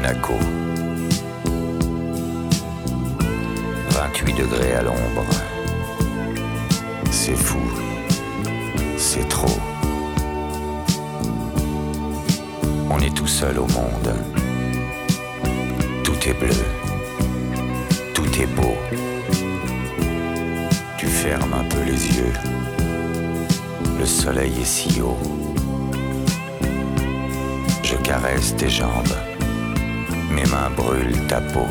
Monaco. 28 degrés à l'ombre. C'est fou, c'est trop. On est tout seul au monde. Tout est bleu, tout est beau. Tu fermes un peu les yeux. Le soleil est si haut. Je caresse tes jambes. Mes mains brûlent ta peau.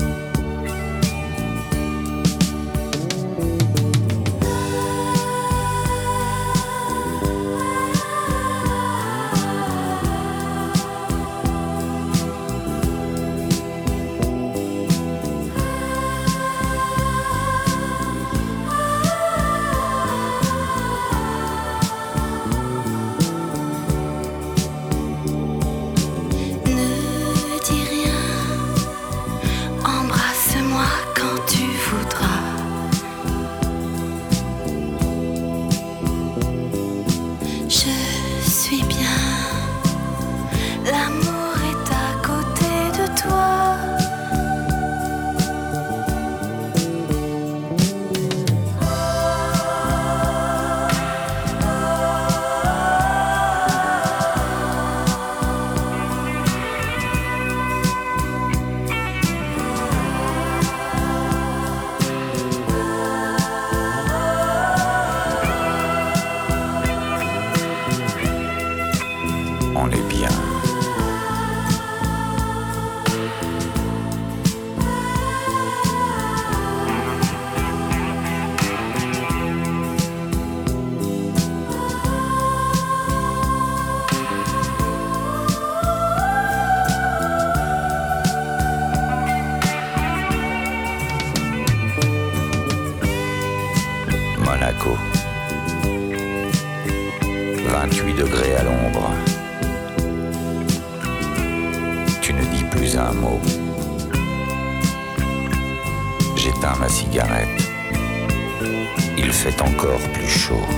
On est bien. Monaco. 28 degrés à l'ombre. Tu ne dis plus un mot. J'éteins ma cigarette. Il fait encore plus chaud.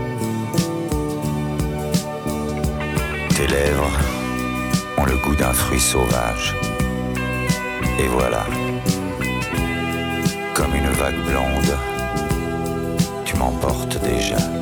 Tes lèvres ont le goût d'un fruit sauvage. Et voilà, comme une vague blonde, tu m'emportes déjà.